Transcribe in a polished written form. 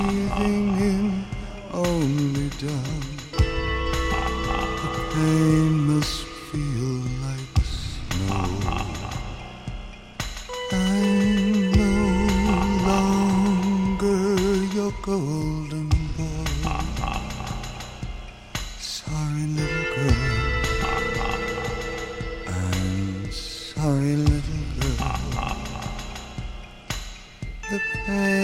breathing in only down. The pain must feel like snow. I'm no longer your golden boy. Sorry, little girl. I'm sorry, little girl. The pain